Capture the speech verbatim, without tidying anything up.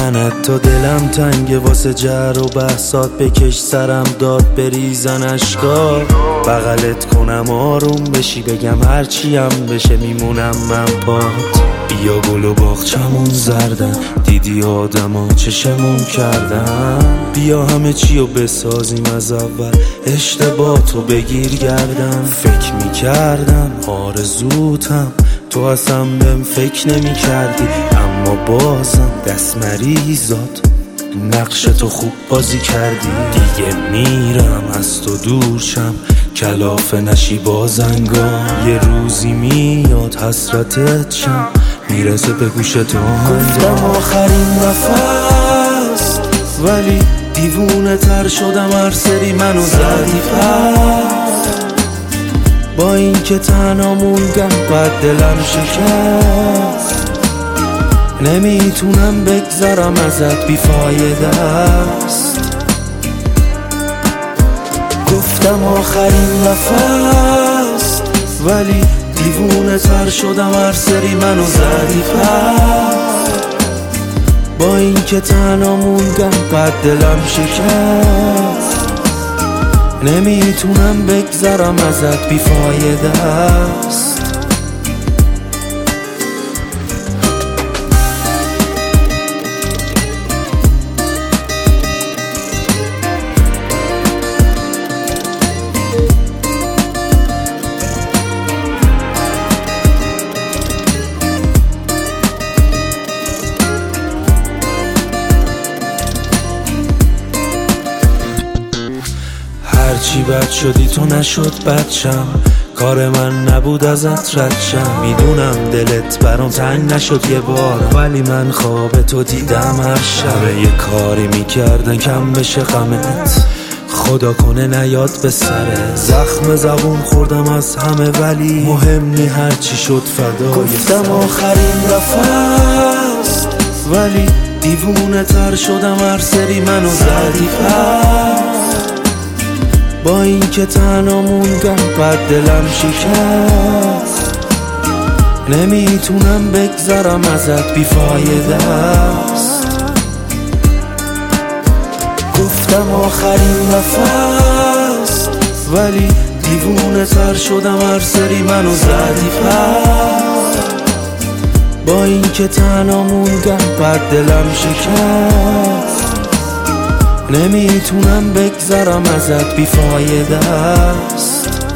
دیدنت تا دلم تنگه، واسه جر و بحثات بکش سرم داد بریزن اشکا. بغلت کنم آروم بشی، بگم هرچیم بشه میمونم من پات. بیا گل و باغچمون زردن، دیدی آدما چشمون کردن. بیا همه چیو بسازیم از اول، اشتباهاتو بگیر گردن. فکر میکردم آرزوتم، تو اصلا بهم فکر نمی کردی، اما بازم دست مریضات نقش تو خوب بازی کردی. دیگه میرم از تو دور شم، کلافه نشی بازنگان. یه روزی میاد حسرتت شم، میرسه به گوش تو. گفتم آخرین نفس، ولی دیوونه تر شدم هر سری منو زدی پس. با این که تنها موندم بعد دلم شکست، نمیتونم بگذرم ازت بیفایده است. گفتم آخرین نفس، ولی دیوونه تر شدم هر سری منو زدی پس. با این که تنها موندم بعد دلم شکست، نمیتونم بگذرم ازت بیفایده است. هرچی بد شدی تو نشد بدشم، کار من نبود ازت رد شم. میدونم دلت برام تنگ نشد یه بار، ولی من خواب تو دیدم هر شب. یه کاری میکردن کم بشه غمت، خدا کنه نیاد به سره. زخم زبون خوردم از همه، ولی مهم نی هرچی شد فدای. گفتم آخرین نفس، ولی دیوونه تر شدم هر سری منو زدی پس. با این که تنها موندم بعد دلم شکست، نمیتونم بگذرم ازت بیفایده است. گفتم آخرین نفس، ولی دیوونه تر شدم هر سری منو زدی پس. با این که تنها موندم بعد دلم شکست، نمیتونم بگذرم ازت بیفایده است.